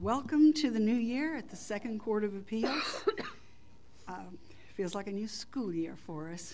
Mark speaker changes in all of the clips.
Speaker 1: Welcome to the new year at the Second Court of Appeals. Feels like a new school year for us.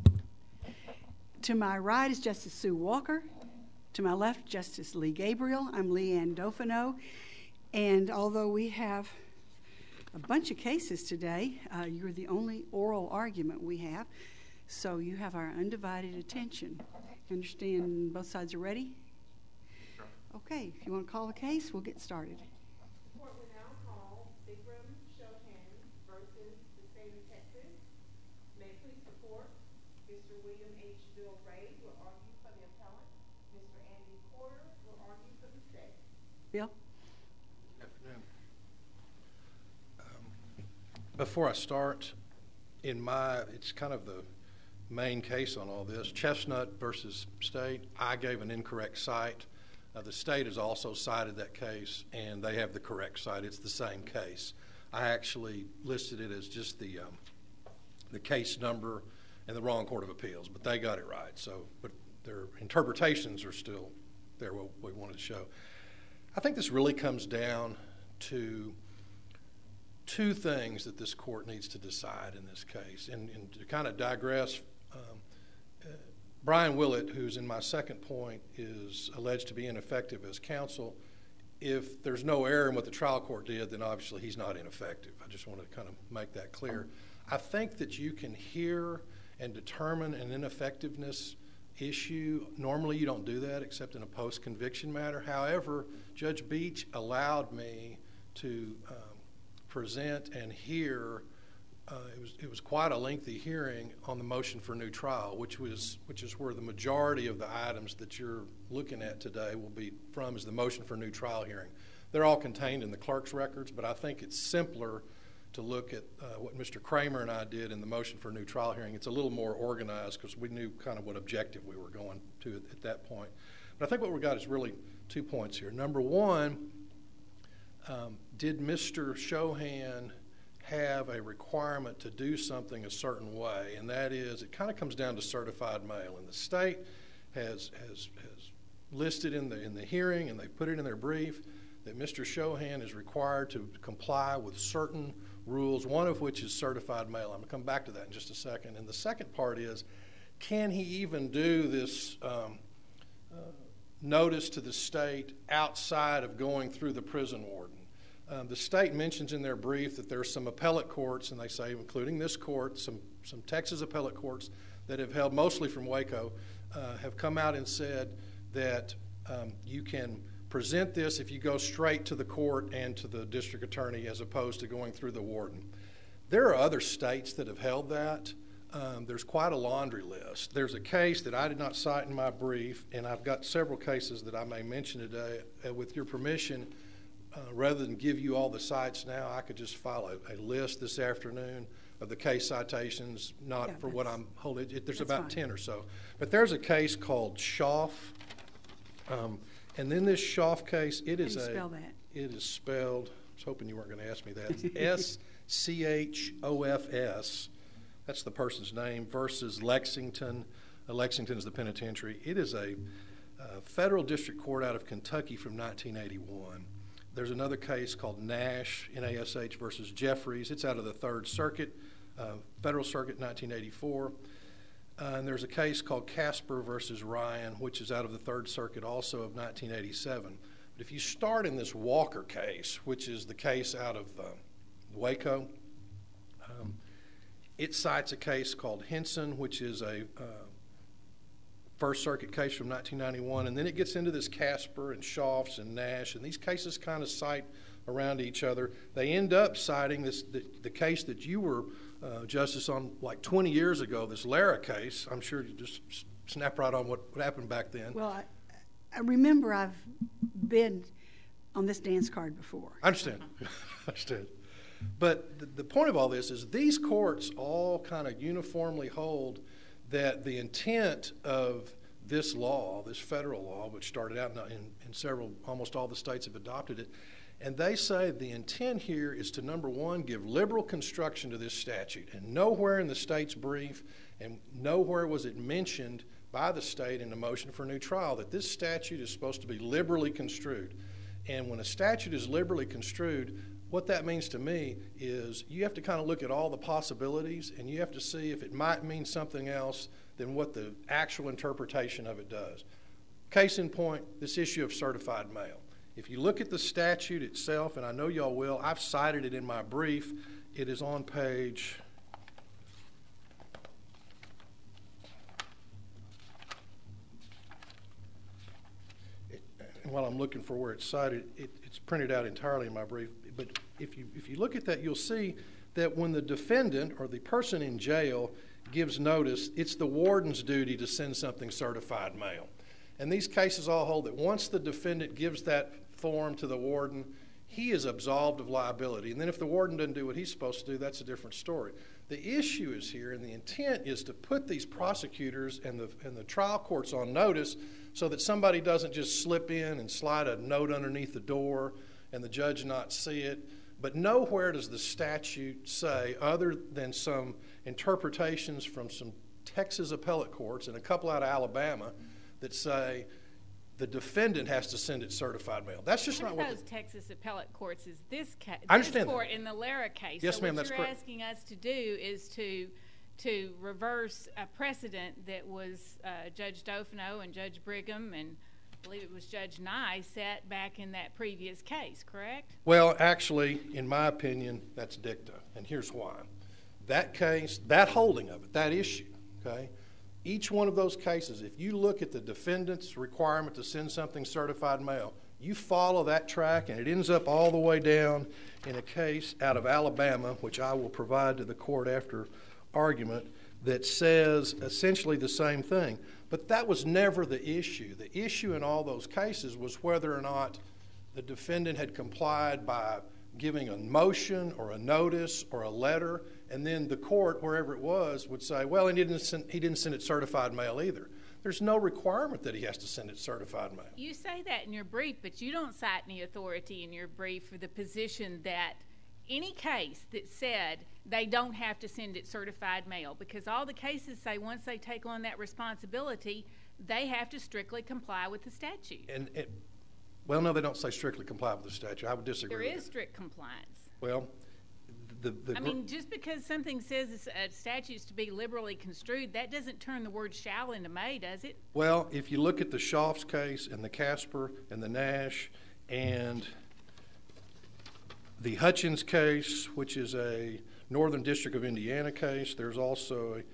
Speaker 1: To my right is Justice Sue Walker. To my left, Justice Lee Gabriel. I'm Leanne Dauphineau. And although we have a bunch of cases today, you're the only oral argument we have, so you have our undivided attention. Understand both sides are ready?
Speaker 2: Sure.
Speaker 1: Okay, if you want to call the case, we'll get started.
Speaker 3: The court will now call Bikram Chauhan versus the state of Texas. May it please report, Mr. William H. Bill Ray will argue for the appellant. Mr. Andy Porter will argue for the state.
Speaker 1: Bill?
Speaker 2: Good afternoon. Before I start, it's kind of the main case on all this, Chestnut versus State. I gave an incorrect cite. The state has also cited that case, and they have the correct cite. It's the same case. I actually listed it as just the case number and the wrong court of appeals, but they got it right. So, but their interpretations are still there, what we wanted to show. I think this really comes down to two things that this court needs to decide in this case. And to kind of digress, Brian Willett, who's in my second point, is alleged to be ineffective as counsel. If there's no error in what the trial court did, then obviously he's not ineffective. I just want to kind of make that clear. I think that you can hear and determine an ineffectiveness issue. Normally you don't do that except in a post-conviction matter. However, Judge Beach allowed me to present and hear. It was quite a lengthy hearing on the motion for new trial, which is where the majority of the items that you're looking at today will be from, is the motion for new trial hearing. They're all contained in the clerk's records, but I think it's simpler to look at what Mr. Kramer and I did in the motion for new trial hearing. It's a little more organized because we knew kind of what objective we were going to at that point. But I think what we got is really 2 points here. Number one, did Mr. Chauhan have a requirement to do something a certain way? And that is, it kind of comes down to certified mail. And the state has listed in the hearing, and they put it in their brief, that Mr. Chauhan is required to comply with certain rules, one of which is certified mail. I'm going to come back to that in just a second. And the second part is, can he even do this notice to the state outside of going through the prison warden? The state mentions in their brief that there are some appellate courts, and they say, including this court, some Texas appellate courts that have held mostly from Waco, have come out and said that you can present this if you go straight to the court and to the district attorney as opposed to going through the warden. There are other states that have held that. There's quite a laundry list. There's a case that I did not cite in my brief, and I've got several cases that I may mention today. With your permission, rather than give you all the cites now, I could just file a list this afternoon of the case citations, for what I'm holding. There's about 10 or so. But there's a case called Schaaf. And in this Schaaf case, it is
Speaker 1: How do you spell that?
Speaker 2: It is spelled, I was hoping you weren't going to ask me that, S-C-H-O-F-S. That's the person's name, versus Lexington. Lexington is the penitentiary. It is a federal district court out of Kentucky from 1981. There's another case called Nash, N-A-S-H versus Jeffries. It's out of the Third Circuit, Federal Circuit, 1984. And there's a case called Casper versus Ryan, which is out of the Third Circuit, also of 1987. But if you start in this Walker case, which is the case out of Waco, it cites a case called Henson, which is a First Circuit case from 1991, and then it gets into this Casper and Schaaf's and Nash, and these cases kind of cite around each other. They end up citing the case that you were, Justice, on like 20 years ago, this Lara case. I'm sure you just snap right on what happened back then.
Speaker 1: Well, I remember I've been on this dance card before.
Speaker 2: I understand. I understand. But the point of all this is these courts all kind of uniformly hold that the intent of this law, this federal law, which started out in several, almost all the states have adopted it, and they say the intent here is to, number one, give liberal construction to this statute. And nowhere in the state's brief and nowhere was it mentioned by the state in the motion for new trial that this statute is supposed to be liberally construed. And when a statute is liberally construed, what that means to me is you have to kind of look at all the possibilities, and you have to see if it might mean something else than what the actual interpretation of it does. Case in point, this issue of certified mail. If you look at the statute itself, and I know y'all will, I've cited it in my brief. It is on page... While I'm looking for where it's cited, it's printed out entirely in my brief. But if you look at that, you'll see that when the defendant or the person in jail gives notice, it's the warden's duty to send something certified mail. And these cases all hold that once the defendant gives that form to the warden, he is absolved of liability. And then if the warden doesn't do what he's supposed to do, that's a different story. The issue is here, and the intent is to put these prosecutors and the trial courts on notice so that somebody doesn't just slip in and slide a note underneath the door and the judge not see it. But nowhere does the statute say, other than some interpretations from some Texas appellate courts and a couple out of Alabama, that say the defendant has to send it certified mail. That's just not what
Speaker 4: those Texas appellate courts is this case.
Speaker 2: I understand
Speaker 4: this court
Speaker 2: that.
Speaker 4: In the Lara case.
Speaker 2: Yes,
Speaker 4: so
Speaker 2: ma'am, that's
Speaker 4: what you're
Speaker 2: correct.
Speaker 4: asking us to do is to reverse a precedent that was Judge Dofino and Judge Brigham and I believe it was Judge Nye set back in that previous case, correct?
Speaker 2: Well, actually, in my opinion, that's dicta, and here's why. That case, that holding of it, that issue, okay, each one of those cases, if you look at the defendant's requirement to send something certified mail, you follow that track, and it ends up all the way down in a case out of Alabama, which I will provide to the court after argument, that says essentially the same thing. But that was never the issue. The issue in all those cases was whether or not the defendant had complied by giving a motion or a notice or a letter, and then the court, wherever it was, would say, well, he didn't send it certified mail either. There's no requirement that he has to send it certified mail.
Speaker 4: You say that in your brief, but you don't cite any authority in your brief for the position that any case that said they don't have to send it certified mail, because all the cases say once they take on that responsibility, they have to strictly comply with the statute.
Speaker 2: Well, no, they don't say strictly comply with the statute. I would disagree.
Speaker 4: There
Speaker 2: with
Speaker 4: is
Speaker 2: that.
Speaker 4: strict compliance.
Speaker 2: Well,
Speaker 4: I mean, just because something says a statute's to be liberally construed, that doesn't turn the word shall into may, does it?
Speaker 2: Well, if you look at the Schaaf's case and the Casper and the Nash and the Hutchins case, which is a Northern District of Indiana case, there's also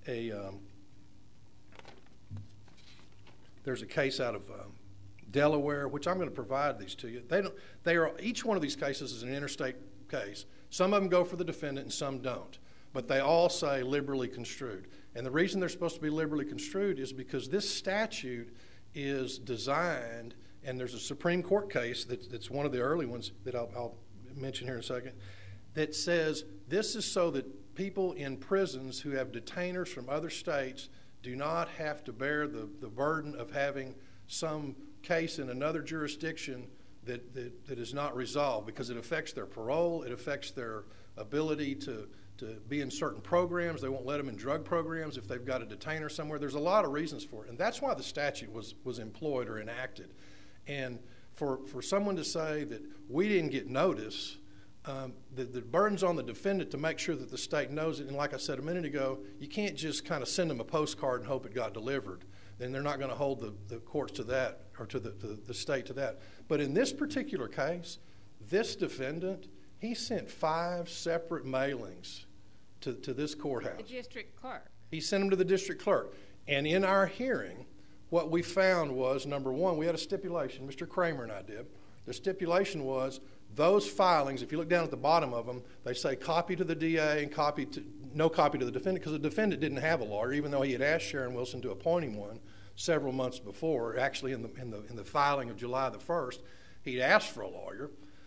Speaker 2: there's a case out of Delaware, which I'm going to provide these to you. Each one of these cases is an interstate case. Some of them go for the defendant and some don't, but they all say liberally construed. And the reason they're supposed to be liberally construed is because this statute is designed, and there's a Supreme Court case that's one of the early ones that I'll mention here in a second, that says this is so that people in prisons who have detainers from other states do not have to bear the burden of having some case in another jurisdiction that is not resolved, because it affects their parole, it affects their ability to be in certain programs. They won't let them in drug programs if they've got a detainer somewhere. There's a lot of reasons for it, and that's why the statute was employed or enacted. And for someone to say that we didn't get notice, the burden's on the defendant to make sure that the state knows it. And like I said a minute ago, you can't just kind of send them a postcard and hope it got delivered. Then they're not going to hold the courts to that, or to the state to that. But in this particular case, this defendant, he sent 5 separate mailings to this courthouse.
Speaker 4: The district clerk.
Speaker 2: He sent them to the district clerk. And in our hearing, what we found was, number one, we had a stipulation. Mr. Kramer and I did. The stipulation was those filings, if you look down at the bottom of them, they say copy to the DA and no copy to the defendant, because the defendant didn't have a lawyer, even though he had asked Sharon Wilson to appoint him one several months before. Actually, in the filing of July the 1st, he'd asked for a lawyer.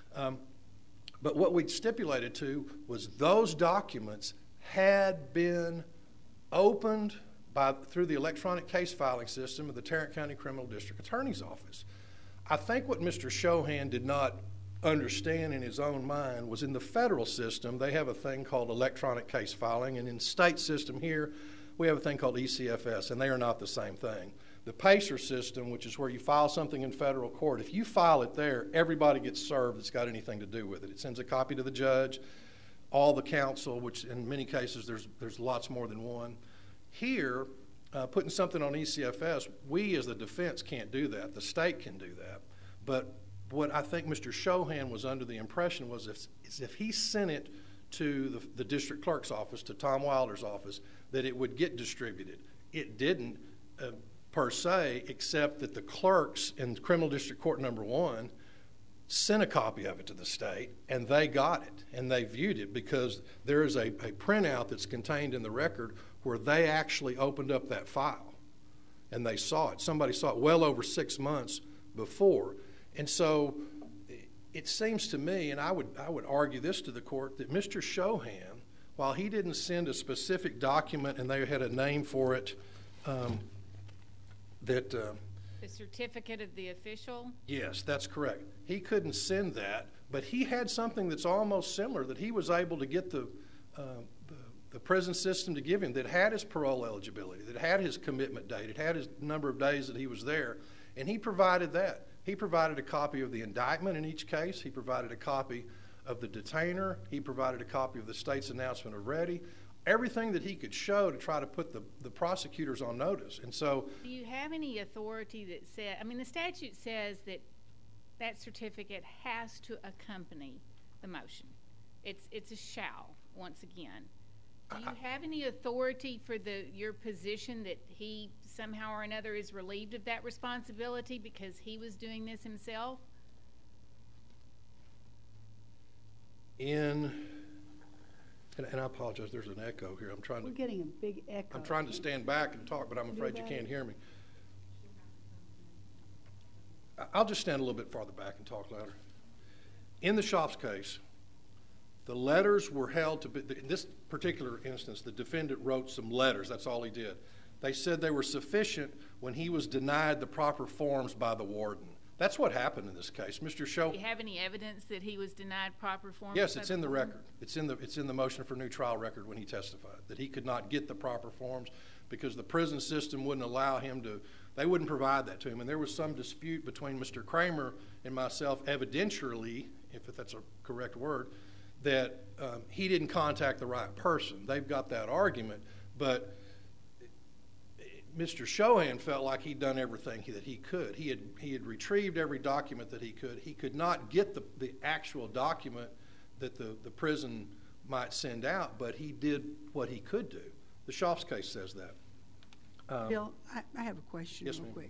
Speaker 2: But what we'd stipulated to was those documents had been opened through the electronic case filing system of the Tarrant County Criminal District Attorney's Office. I think what Mr. Shohan did not understand in his own mind was in the federal system, they have a thing called electronic case filing, and in state system here, we have a thing called ECFS, and they are not the same thing. the PACER system, which is where you file something in federal court, if you file it there, everybody gets served that's got anything to do with it. It sends a copy to the judge, all the counsel, which in many cases there's lots more than one. Here, putting something on ECFS, we as the defense can't do that. The state can do that. But what I think Mr. Shohan was under the impression was if he sent it to the district clerk's office, to Tom Wilder's office, that it would get distributed. It didn't per se, except that the clerks in Criminal District Court number 1 sent a copy of it to the state, and they got it, and they viewed it, because there is a printout that's contained in the record where they actually opened up that file, and they saw it. Somebody saw it well over 6 months before. And so it seems to me, and I would argue this to the court, that Mr. Shohan, while he didn't send a specific document and they had a name for it, the
Speaker 4: certificate of the official?
Speaker 2: Yes, that's correct. He couldn't send that, but he had something that's almost similar that he was able to get the prison system to give him, that had his parole eligibility, that had his commitment date, it had his number of days that he was there, and he provided that. He provided a copy of the indictment in each case. He provided a copy of the detainer. He provided a copy of the state's announcement of ready. Everything that he could show to try to put the prosecutors on notice. And so,
Speaker 4: do you have any authority that says, I mean, the statute says that that certificate has to accompany the motion. It's a shall, once again. Do you have any authority for your position that he somehow or another is relieved of that responsibility because he was doing this himself?
Speaker 2: And I apologize, there's an echo here.
Speaker 1: We're getting a big echo.
Speaker 2: I'm trying to stand back and talk, but I'm afraid you can't hear me. I'll just stand a little bit farther back and talk louder. In the Shops case, the letters were held to be, in this particular instance, the defendant wrote some letters. That's all he did. They said they were sufficient when he was denied the proper forms by the warden. That's what happened in this case. Mr. Show.
Speaker 4: Do you have any evidence that he was denied proper forms?
Speaker 2: Yes, it's in the record. It's in the motion for new trial record when he testified that he could not get the proper forms because the prison system wouldn't allow him to. They wouldn't provide that to him, and there was some dispute between Mr. Kramer and myself, evidentially, if that's a correct word, that he didn't contact the right person. They've got that argument, but Mr. Shohan felt like he'd done everything that he could. He had retrieved every document that he could. He could not get the actual document that the prison might send out, but he did what he could do. The Shops case says that.
Speaker 1: Bill, I have a question real quick.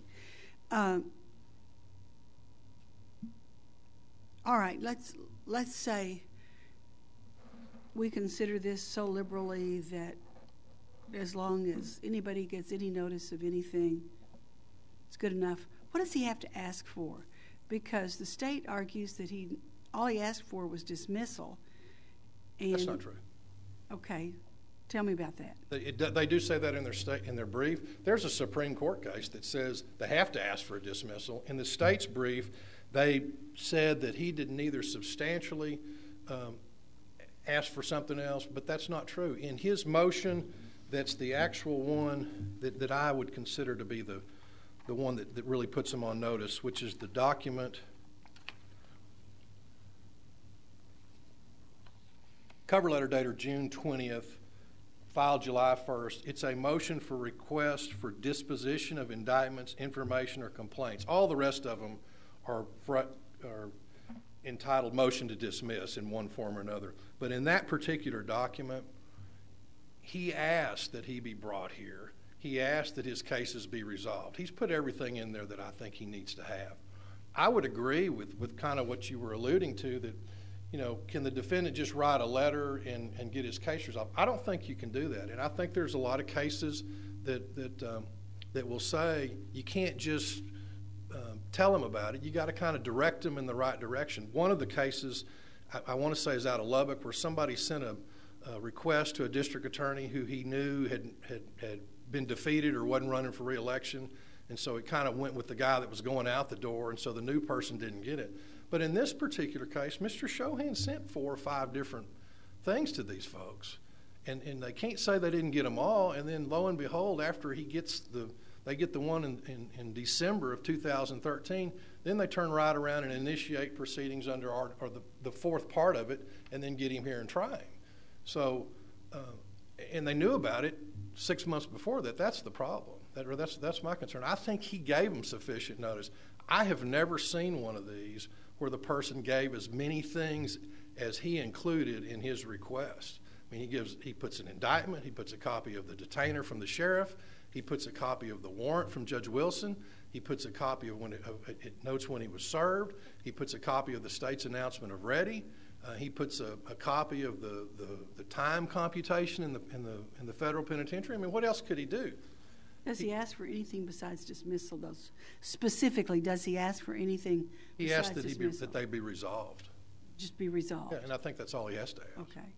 Speaker 1: All right, let's say we consider this so liberally that as long as anybody gets any notice of anything, it's good enough. What does he have to ask for? Because the state argues that all he asked for was dismissal. And,
Speaker 2: that's not true.
Speaker 1: Okay, tell me about that.
Speaker 2: They do say that in their brief. There's a Supreme Court case that says they have to ask for a dismissal. In the state's brief, they said that he didn't either substantially ask for something else, but that's not true. In his motion, that's the actual one that I would consider to be the one that really puts him on notice, which is the document. Cover letter dated June 20th, filed July 1st. It's a motion for request for disposition of indictments, information, or complaints. All the rest of them are entitled motion to dismiss in one form or another. But in that particular document, he asked that he be brought here. He asked that his cases be resolved. He's put everything in there that I think he needs to have. I would agree with kind of what you were alluding to, that, you know, can the defendant just write a letter and get his case resolved? I don't think you can do that. And I think there's a lot of cases that will say you can't just tell them about it. You got to kind of direct them in the right direction. One of the cases I want to say is out of Lubbock, where somebody sent a request to a district attorney who he knew had been defeated or wasn't running for re-election, and so it kind of went with the guy that was going out the door, and so the new person didn't get it. But in this particular case, Mr. Shohan sent 4 or 5 different things to these folks, and they can't say they didn't get them all, and then lo and behold, after he gets the They get the one in December of 2013. Then they turn right around and initiate proceedings under the fourth part of it, and then get him here and try him. So, and they knew about it 6 months before that. That's the problem. That's my concern. I think he gave them sufficient notice. I have never seen one of these where the person gave as many things as he included in his request. I mean, he puts an indictment, he puts a copy of the detainer from the sheriff, he puts a copy of the warrant from Judge Wilson, he puts a copy of it notes when he was served, he puts a copy of the state's announcement of ready, he puts a copy of the time computation in the federal penitentiary. I mean, what else could he do?
Speaker 1: Does he ask for anything besides dismissal? Specifically, does he ask for anything
Speaker 2: He
Speaker 1: besides
Speaker 2: asked
Speaker 1: dismissal?
Speaker 2: that they be resolved.
Speaker 1: Just be resolved?
Speaker 2: Yeah, and I think that's all he has to ask.
Speaker 1: Okay.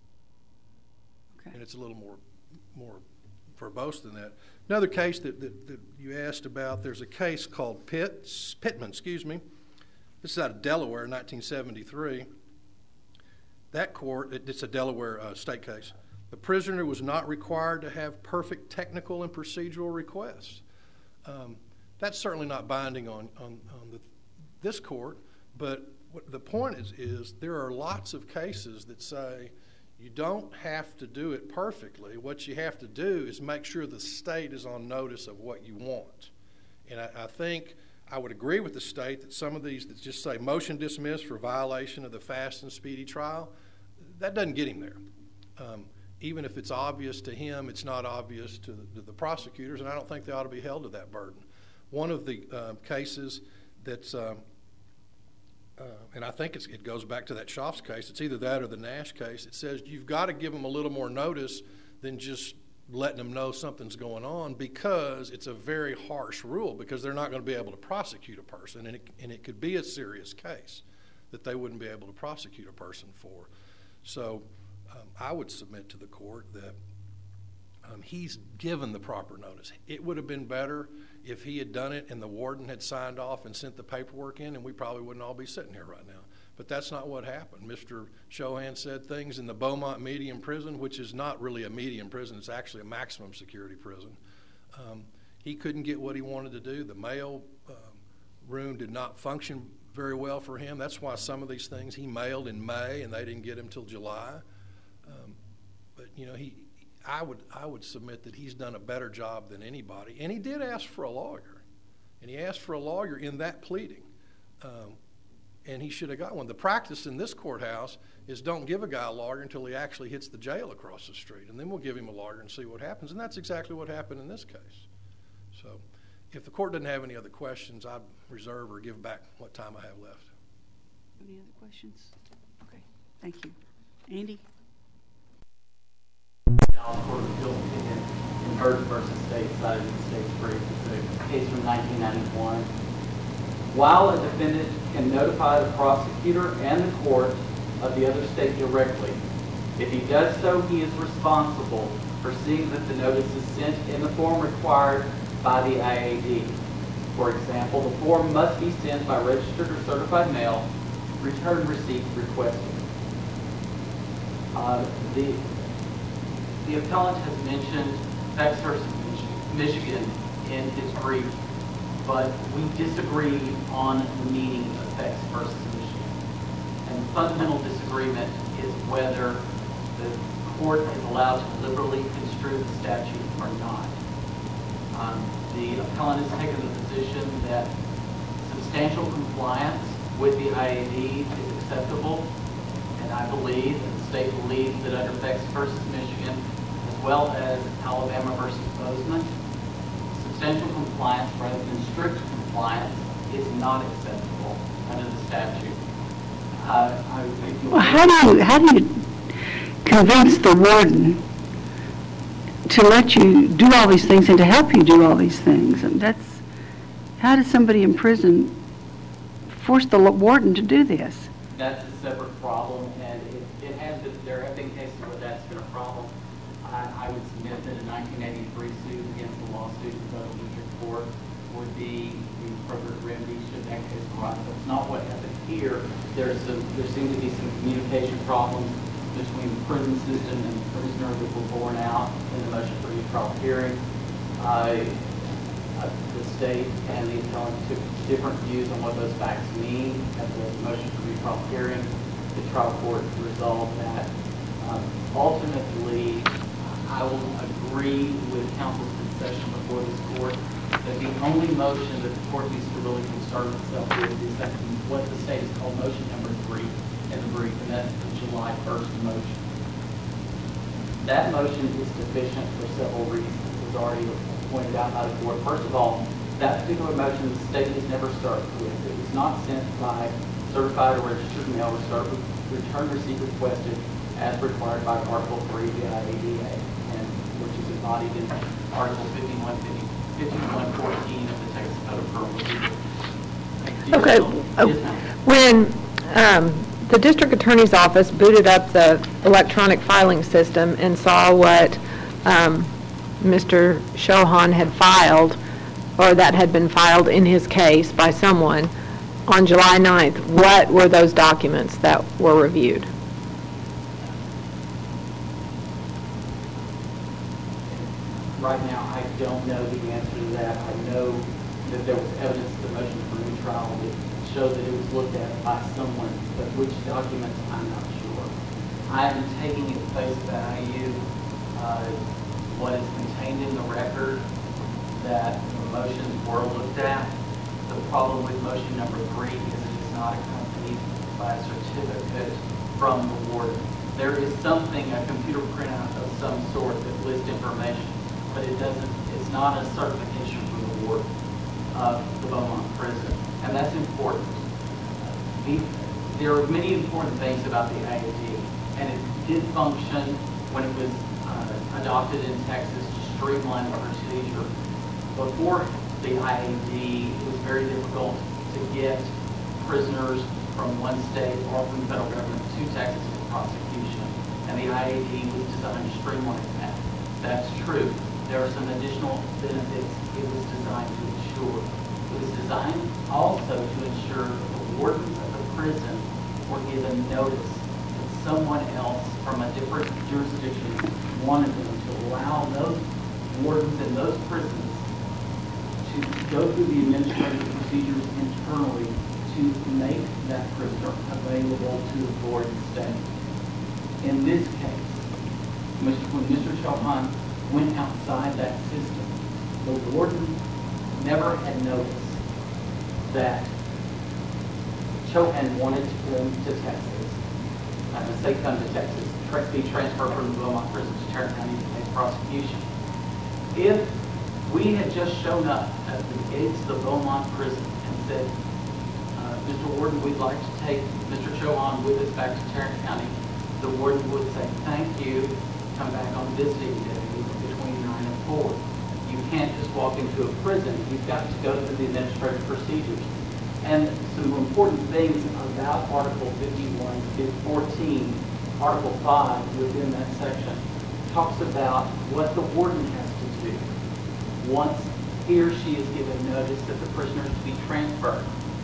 Speaker 2: And it's a little more verbose than that. Another case that you asked about, there's a case called Pittman. This is out of Delaware, 1973. That court, it's a Delaware state case. The prisoner was not required to have perfect technical and procedural requests. That's certainly not binding on this court, but the point is there are lots of cases that say you don't have to do it perfectly. What you have to do is make sure the state is on notice of what you want. And I think I would agree with the state that some of these that just say motion dismissed for violation of the fast and speedy trial, that doesn't get him there. Even if it's obvious to him, it's not obvious to the prosecutors, and I don't think they ought to be held to that burden. One of the cases that's, and I think it goes back to that Schaaf's case, it's either that or the Nash case, it says you've got to give them a little more notice than just letting them know something's going on, because it's a very harsh rule, because they're not going to be able to prosecute a person, and it could be a serious case that they wouldn't be able to prosecute a person for. So I would submit to the court that he's given the proper notice. It would have been better if he had done it and the warden had signed off and sent the paperwork in, and we probably wouldn't all be sitting here right now. But that's not what happened. Mr. Chohan said things in the Beaumont Medium Prison, which is not really a medium prison, it's actually a maximum security prison. He couldn't get what he wanted to do. The mail room did not function very well for him. That's why some of these things he mailed in May and they didn't get him till July. But you know, I would submit that he's done a better job than anybody. And he did ask for a lawyer. And he asked for a lawyer in that pleading. And he should have got one. The practice in this courthouse is don't give a guy a lawyer until he actually hits the jail across the street. And then we'll give him a lawyer and see what happens. And that's exactly what happened in this case. So if the court doesn't have any other questions, I'd reserve or give back what time I have left.
Speaker 1: Any other questions? Okay, thank you. Andy?
Speaker 5: Dallas Court of Appeals opinion in Burton versus State, cited in the state's brief. It's a case from 1991. While a defendant can notify the prosecutor and the court of the other state directly, if he does so, he is responsible for seeing that the notice is sent in the form required by the IAD. For example, the form must be sent by registered or certified mail, return receipts requested. The appellant has mentioned Bex versus Michigan in his brief, but we disagree on the meaning of Bex versus Michigan. And the fundamental disagreement is whether the court is allowed to liberally construe the statute or not. The appellant has taken the position that substantial compliance with the IAD is acceptable, and I believe, and the state believes, that under Bex versus Michigan, as well as Alabama versus Bozeman, substantial compliance rather than strict compliance is not acceptable under the statute.
Speaker 1: Well, how do you convince the warden to let you do all these things and to help you do all these things? And how does somebody in prison force the warden to do this?
Speaker 5: That's a separate problem, and there have been cases where that's been a problem. I would submit that a 1983 suit against the lawsuit in the Federal District Court would be the appropriate remedy should that case arise. That's not what happened here. There seem to be some communication problems between the prison system and the prisoner that were borne out in the motion for new trial hearing. the state and the appellant took different views on what those facts mean at the motion for retrial hearing. The trial court resolved that. Ultimately, I will agree with counsel's concession before this court that the only motion that the court needs to really concern itself with is that what the state has called motion number 3 in the brief, and that's the July 1st motion. That motion is deficient for several reasons. It was already pointed out by the court. First of all, that particular motion the state has never started with. It was not sent by certified or registered mail or return receipt requested as required by Article 3 of the IADA, and which is embodied in Article 5114 of the Texas Code of Criminal Procedure.
Speaker 6: Okay. When the district attorney's office booted up the electronic filing system and saw what Mr. Chauhan had filed, or that had been filed in his case by someone, on July 9th, what were those documents that were reviewed?
Speaker 5: Right now, I don't know the answer to that. I know that there was evidence in the motion for new trial that showed that it was looked at by someone, but which documents, I'm not sure. I am taking at face value what is contained in the record, that the motions were looked at. The problem with motion number 3 is it is not accompanied by a certificate from the warden. There is something, a computer printout of some sort that lists information, but it's not a certification from the warden of the Beaumont prison, and that's important. There are many important things about the IAD, and it did function when it was adopted in Texas to streamline the procedure. Before the IAD, it was very difficult to get prisoners from one state or from the federal government to Texas for prosecution, and the IAD was designed to streamline that. That's true. There are some additional benefits it was designed to ensure. It was designed also to ensure that the wardens of the prison were given notice that someone else from a different jurisdiction wanted them to allow those wardens in those prisons to go through the administrative procedures internally to make that prisoner available to the warden state. In this case, when Mr. Chauhan went outside that system, the warden never had noticed that Chauhan wanted to come to Texas, come to Texas, be transferred from the Beaumont prison to Tarrant County to make prosecution. If we had just shown up at the gates of the Beaumont prison and said, Mr. Warden, we'd like to take Mr. Chauhan with us back to Tarrant County, the warden would say, thank you, come back on visiting day between 9 and 4. You can't just walk into a prison. You've got to go through the administrative procedures. And some important things about Article 5114, Article 5 within that section, talks about what the warden has to do once he or she is given notice that the prisoner is to be transferred.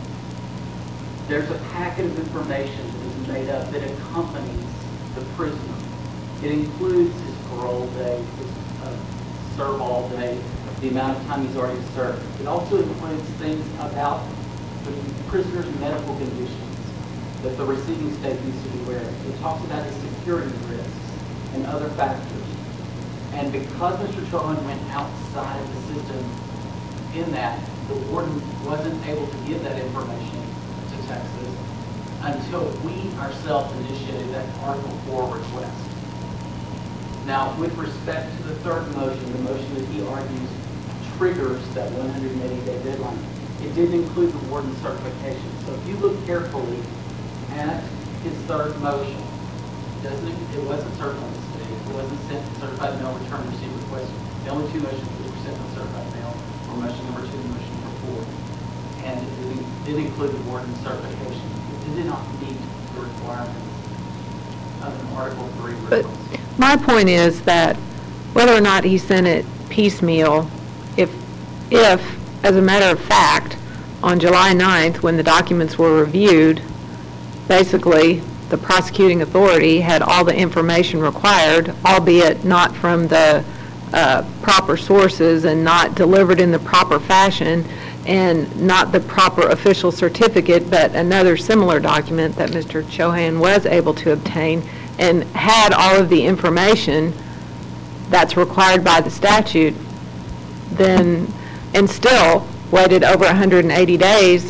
Speaker 5: There's a packet of information that is made up that accompanies the prisoner. It includes his parole day, his serve all day, the amount of time he's already served. It also includes things about the prisoner's medical conditions that the receiving state needs to be aware of. It talks about his security risks and other factors. And because Mr. Chauhan went outside of the system in that, the warden wasn't able to give that information to Texas until we ourselves initiated that Article 4 request. Now, with respect to the third motion, the motion that he argues triggers that 180-day deadline, it didn't include the warden's certification. So if you look carefully at his third motion, it wasn't certified to the state. It wasn't sent certified mail return receipt request. The only two motions that were sent on certified mail were motion number 2 and motion number 4. And it did include the warden's certification. It did not meet the requirements of an Article 3 request.
Speaker 6: But my point is that whether or not he sent it piecemeal, if as a matter of fact, on July 9th, when the documents were reviewed, basically the prosecuting authority had all the information required, albeit not from the proper sources and not delivered in the proper fashion, and not the proper official certificate, but another similar document that Mr. Chohan was able to obtain, and had all of the information that's required by the statute, then, and still waited over 180 days,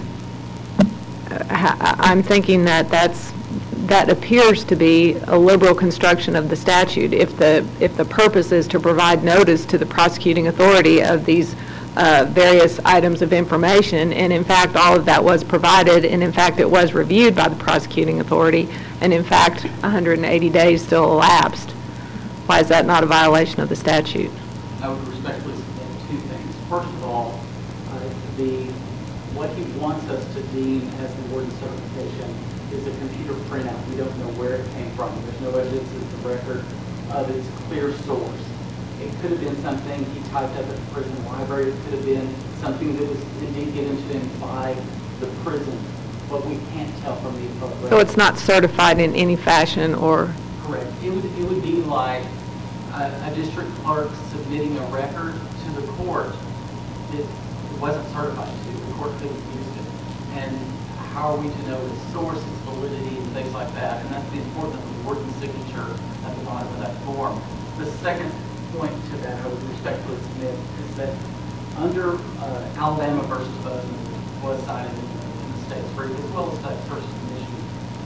Speaker 6: I'm thinking that that appears to be a liberal construction of the statute. If the purpose is to provide notice to the prosecuting authority of these various items of information, and in fact all of that was provided, and in fact it was reviewed by the prosecuting authority, and in fact 180 days still elapsed, why is that not a violation of the statute?
Speaker 5: I would respectfully submit two things. First of all, what he wants us to deem as the warden certification is a computer printout. We don't know where it came from. There's no evidence in the record of its clear source. It could have been something he typed up at the prison library. It could have been something that was indeed given to him by the prison, but we can't tell from the appellate record.
Speaker 6: So it's not certified in any fashion or?
Speaker 5: Correct. It would be like a district clerk submitting a record to the court. It wasn't certified to. The court couldn't use it. And how are we to know its source, its validity, and things like that? And that's the importance of the warden's signature at the bottom of that form. The second point to that, I would respectfully submit, is that under Alabama versus Bozeman, was cited in the state's brief, as well as States versus Michigan,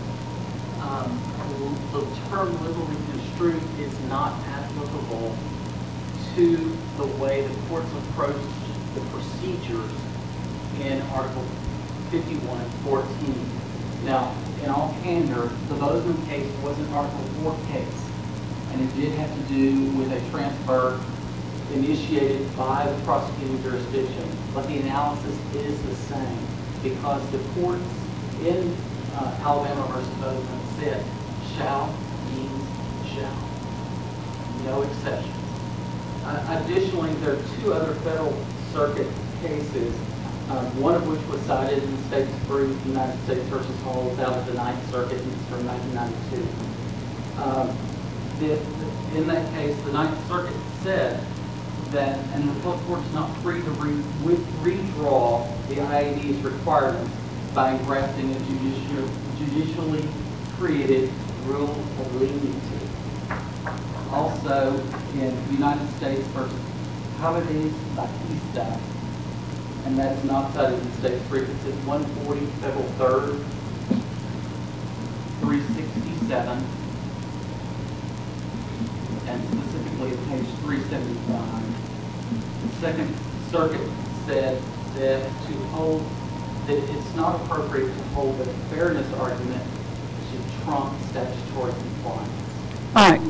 Speaker 5: the term liberally construed is not applicable to the way the courts approach the procedures in Article 51 and 14. Now, in all candor, the Bozeman case was an Article 4 case, and it did have to do with a transfer initiated by the prosecuting jurisdiction, but the analysis is the same, because the courts in Alabama versus Bozeman said, shall means shall. No exceptions. Additionally, there are two other Federal Circuit cases, one of which was cited in the state's brief, United States versus Halls, out of the Ninth Circuit from 1992. In that case, the Ninth Circuit said that an appellate court is not free to redraw the IAD's requirements by engrafting a judicially created rule of leniency. Also, in United States versus Javadis Batista, and that's not cited in the state's brief, it's at 140 Federal 3rd, 367, and specifically at page 375. The Second Circuit said that to hold that it's not appropriate to hold that a fairness argument should trump statutory compliance.
Speaker 7: All right.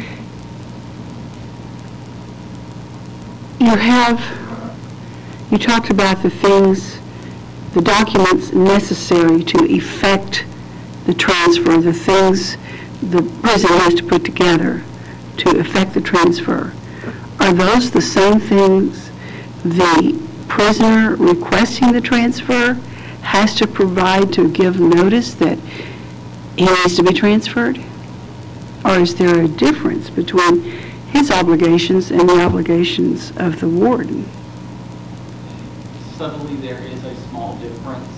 Speaker 7: You talked about the things, the documents necessary to effect the transfer, the things the prison has to put together to effect the transfer. Are those the same things the prisoner requesting the transfer has to provide to give notice that he needs to be transferred? Or is there a difference between his obligations and the obligations of the warden?
Speaker 5: Subtly, there is a small difference.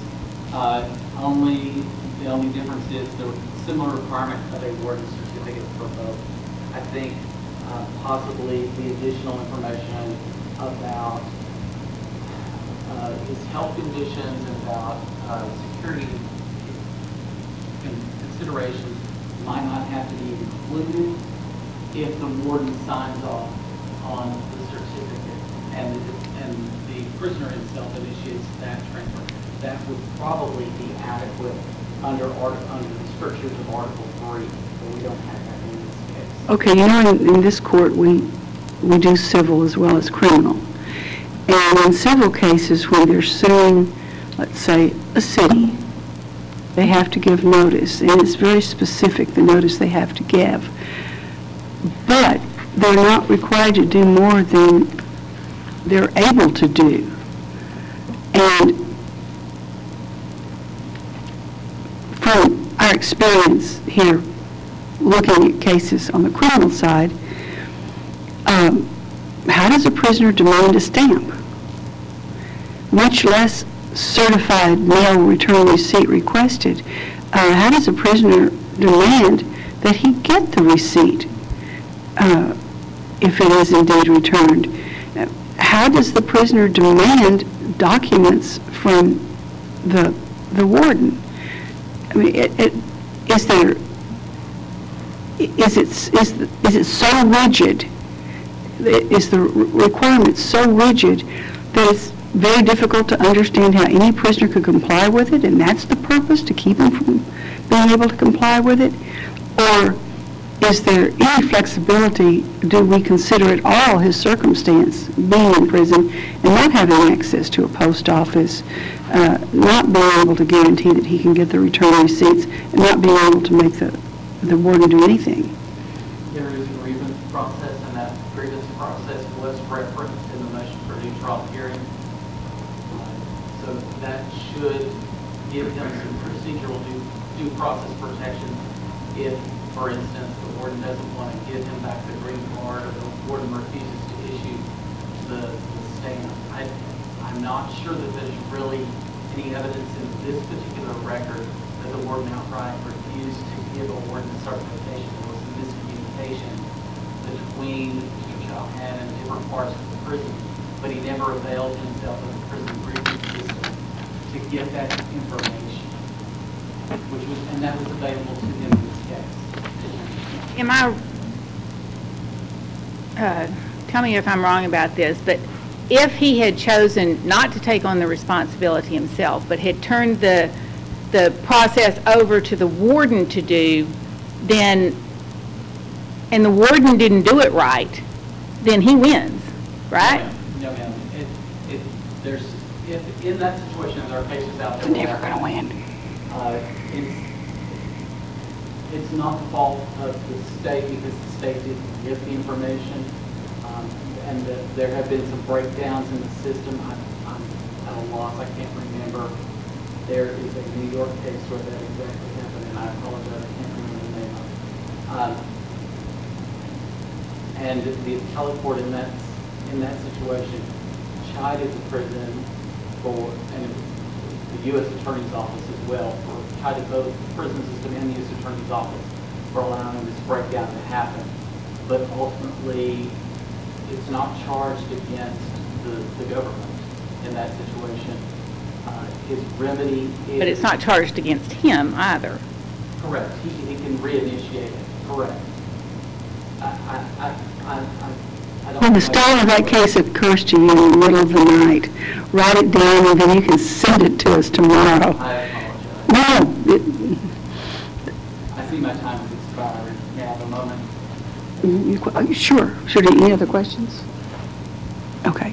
Speaker 5: The only difference is the similar requirement of a warden certificate for both. I think possibly the additional information about his health conditions and about security considerations might not have to be included if the warden signs off on the certificate and the prisoner himself initiates that transfer. That would probably be adequate under the strictures of Article 3, but we don't have that in this case.
Speaker 7: Okay, you know, in this court we do civil as well as criminal. And in several cases when they're suing, let's say, a city, they have to give notice, and it's very specific, the notice they have to give. But they're not required to do more than they're able to do. And from our experience here, looking at cases on the criminal side, how does a prisoner demand a stamp? Much less certified mail return receipt requested. How does a prisoner demand that he get the receipt if it is indeed returned? How does the prisoner demand documents from the warden? I mean, is it so rigid? Is the requirement so rigid that it's very difficult to understand how any prisoner could comply with it, and that's the purpose, to keep him from being able to comply with it? Or is there any flexibility? Do we consider at all his circumstance, being in prison and not having access to a post office, not being able to guarantee that he can get the return receipts, and not being able to make the warden do anything?
Speaker 5: There is a grievance process, and that grievance process was referenced in the motion for new trial hearing. So that should give him some procedural due process protection if, for instance, the warden doesn't want to give him back the green card, or the warden refuses to issue the stamp. I'm not sure that there's really any evidence in this particular record that the warden outright refused to give a warden certification. There was a miscommunication between Mr. Chauhan and different parts of the prison, but he never availed himself of the prison grievance system to get that information, and that was available to him in this case.
Speaker 4: Tell me if I'm wrong about this, but if he had chosen not to take on the responsibility himself, but had turned the process over to the warden to do, then, and the warden didn't do it right, then he wins, right?
Speaker 5: No, ma'am. There's, if in that situation, there are cases out there.
Speaker 7: They're never going to win.
Speaker 5: It's not the fault of the state, because the state didn't give the information, and there have been some breakdowns in the system. I'm at a loss. I can't remember. There is a New York case where that exactly happened, and I apologize. I can't remember the name of it. And the appellate court in that situation chided the prison for, and the U.S. Attorney's Office as well, for chided both the prison system and the U.S. Attorney's Office for allowing this breakdown to happen. But ultimately, it's not charged against the government in that situation. His remedy is...
Speaker 4: But it's not charged against him either.
Speaker 5: Correct. He can reinitiate it. Correct. I don't
Speaker 7: When the style of that case occurs to you in the middle of the night, write it down, and then you can send it to us tomorrow.
Speaker 5: I apologize.
Speaker 7: No.
Speaker 5: I see my time has expired. May I have a moment?
Speaker 7: Sure. Any other questions? Okay.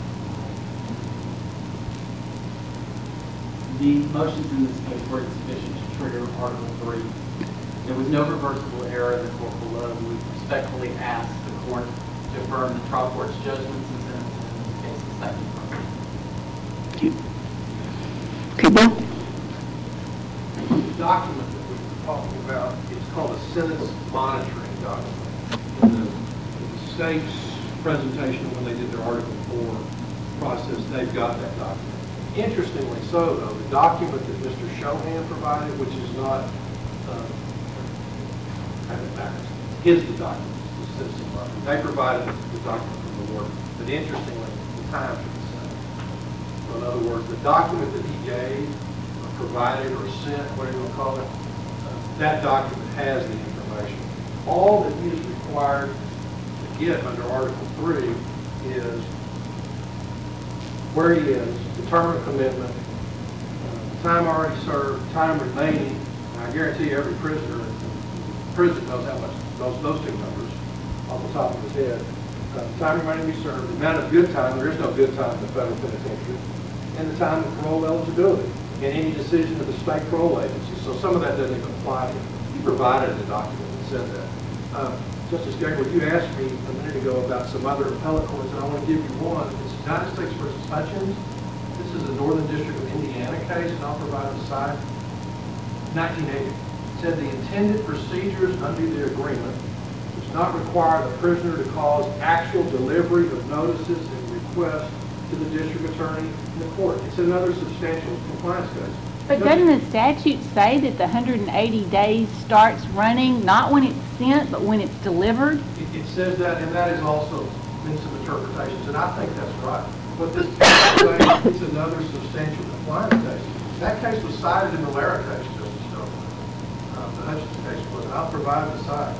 Speaker 5: The motions in this case were insufficient to trigger Article 3. There was no reversible error in the court below. We respectfully ask the court to affirm the trial court's judgments and sentences in this case. Thank you.
Speaker 7: Okay, Bill?
Speaker 8: The document that we were talking about is called a sentence monitoring document. In the state's presentation when they did their Article 4 process, they've got that document. Interestingly so, though, the document that Mr. Chauhan provided, which is not, is the document, the citizen document. They provided the document from the warden, but interestingly, the times are the same. So in other words, the document that he gave, or provided, or sent, whatever you want to call it, that document has the information. All that he is required to get under Article 3 is where he is, the term of commitment, time already served, time remaining. And I guarantee every prisoner in prison knows how much, those two numbers off the top of his head. Time remaining to be served, the amount of good time, there is no good time in the federal penitentiary, and the time of parole eligibility, and any decision of the state parole agency. So some of that doesn't even apply to him. He provided a document that said that. Justice Gabriel, you asked me a minute ago about some other appellate courts, and I want to give you one. It's United States v. Hutchins. This is the Northern District of Indiana case, and I'll provide the site. 1980. It said the intended procedures under the agreement does not require the prisoner to cause actual delivery of notices and requests to the district attorney in the court. It's another substantial compliance case.
Speaker 4: But doesn't the statute say that the 180 days starts running not when it's sent, but when it's delivered?
Speaker 8: It says that, and that is also been some interpretations, and I think that's right. But this case is another substantial compliance case. That case was cited in the Lara case, Justice Stone. The Hutchins case was, and I'll provide the site.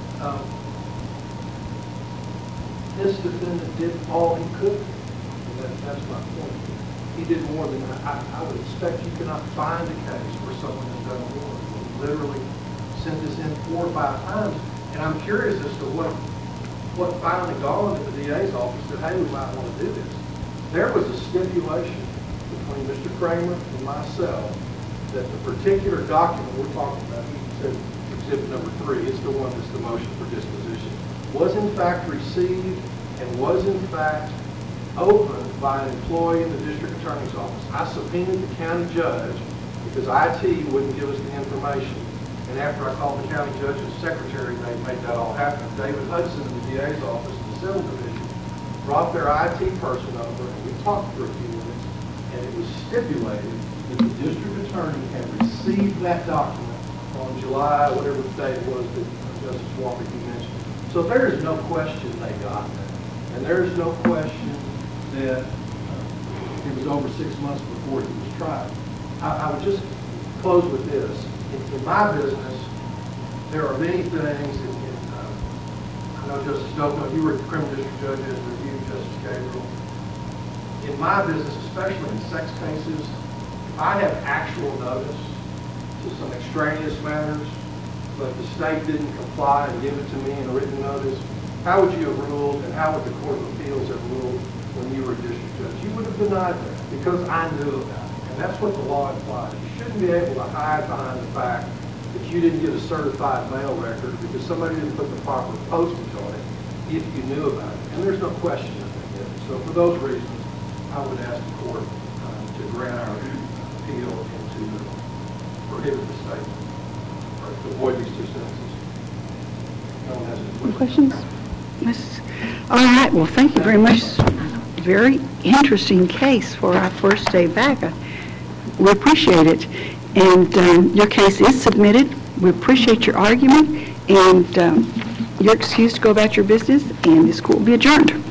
Speaker 8: This defendant did all he could, and that's my point. He did more than I would expect. You cannot find a case where someone has done more. He literally sent this in 4 or 5 times, and I'm curious as to what finally dawned at the DA's office that, hey, we might want to do this. There was a stipulation between Mr. Kramer and myself that the particular document we're talking about, he said exhibit number 3, it's the one that's the motion for disposition, was in fact received and was in fact opened by an employee in the district attorney's office. I subpoenaed the county judge because IT wouldn't give us the information. And after I called the county judge's secretary, they made that all happen. David Hudson in the DA's office in the civil division brought their IT person over, and we talked for a few minutes, and it was stipulated that the district attorney had received that document on July, whatever the date was that Justice Walker you mentioned. So there is no question they got that. And there is no question that it was over 6 months before he was tried. I would just close with this. In my business, there are many things, I know Justice Stokely, you were the criminal district judge as reviewed, Justice Gabriel. In my business, especially in sex cases, if I have actual notice to some extraneous matters, but the state didn't comply and give it to me in a written notice, how would you have ruled and how would the Court of Appeals have ruled when you were a district judge? You would have denied that because I knew about it. And that's what the law implies. You shouldn't be able to hide behind the fact that you didn't get a certified mail record because somebody didn't put the proper postage on it if you knew about it. And there's no question that they did. So for those reasons, I would ask the court to grant our appeal and to prohibit the state or to avoid these 2 sentences. No one has any
Speaker 7: Questions? All right, well, thank you very much. Very interesting case for our first day back. We appreciate it. And your case is submitted. We appreciate your argument. And you're excused to go about your business, and this court will be adjourned.